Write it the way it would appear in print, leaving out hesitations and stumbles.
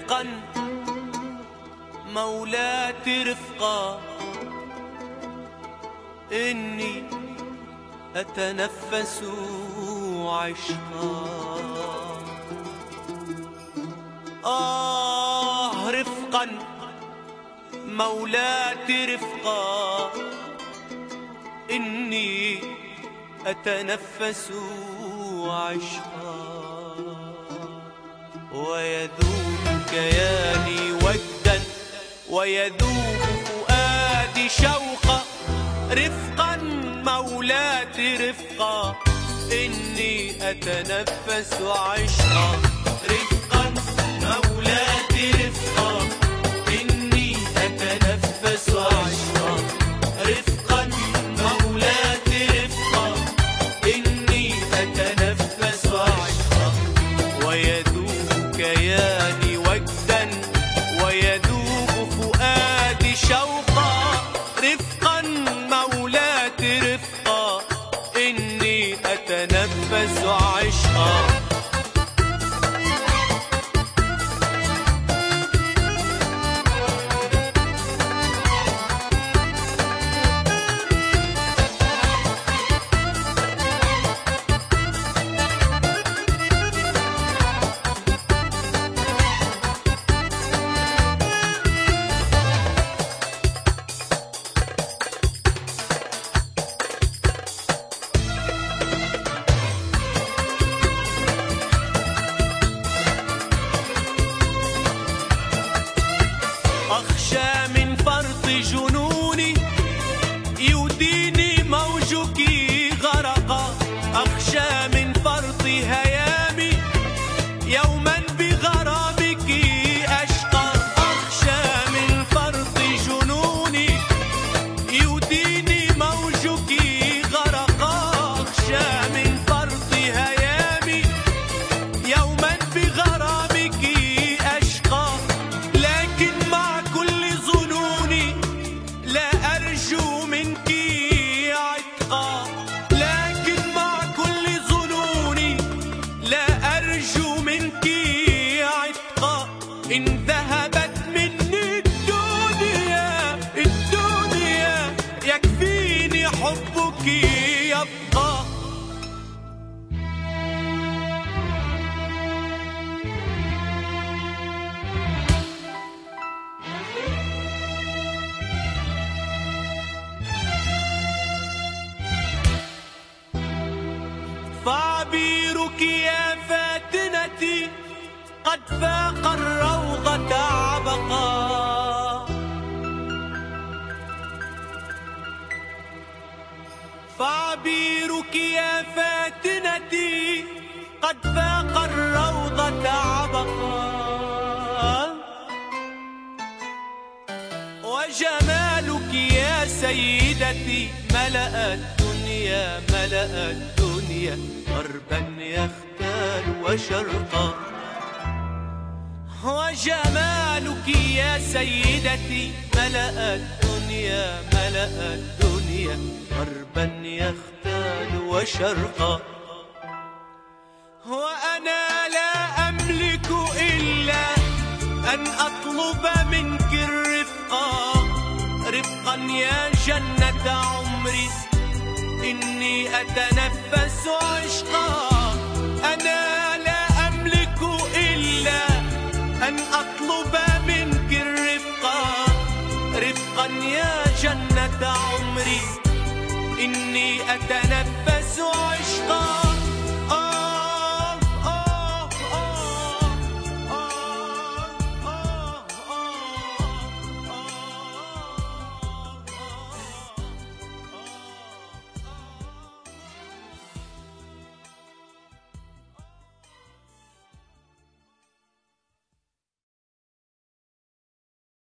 رفقا مولاتي رفقا إني أتنفس عشقا. رفقا مولاتي رفقا إني أتنفس عشقا. ويذوب كياني وجدا ويذوب فؤادي شوقا. رفقا مولاتي رفقا إني أتنفس عشقا. رفقا مولاتي رفقا إني أتنفس عشقا. رفقا مولاتي رفقا إني أتنفس عشقا. ويذوب كياني وجدا ويذوب فؤادي شوقا. رفقا مولاتي رفقا إني أتنفس عشقا. أخشى من فرط جنوني يوديني موجك غرقا. أخشى من فرط هيامي يوما بغرامك أشقى. أخشى من فرط جنوني يوديني موجك غرقا. أخشى من فرط هيامي يوما بغرامك أشقى. لكن مع كل ظنوني لا أرجو منك عتقا. لكن مع كل ظنوني لا أرجو منك عتقا. إن ذهبت مني الدنيا يكفيني حبك يبقى. فعبيرك يا فاتنتي قد فاق الروضة عبقا. فعبيرك يا فاتنتي قد فاق الروضة عبقا. وجمالك يا سيدتي ملأ الدنيا غربا يختال وشرقا. وجمالك يا سيدتي ملأ الدنيا غربا يختال وشرقا. وأنا لا أملك إلا أن أطلب منك الرفقا. رفقا يا جنة عمري إني أتنفس عشقا. أنا لا أملك إلا أن أطلب منك الرفقا. رفقا يا جنة عمري إني أتنفس عشقا.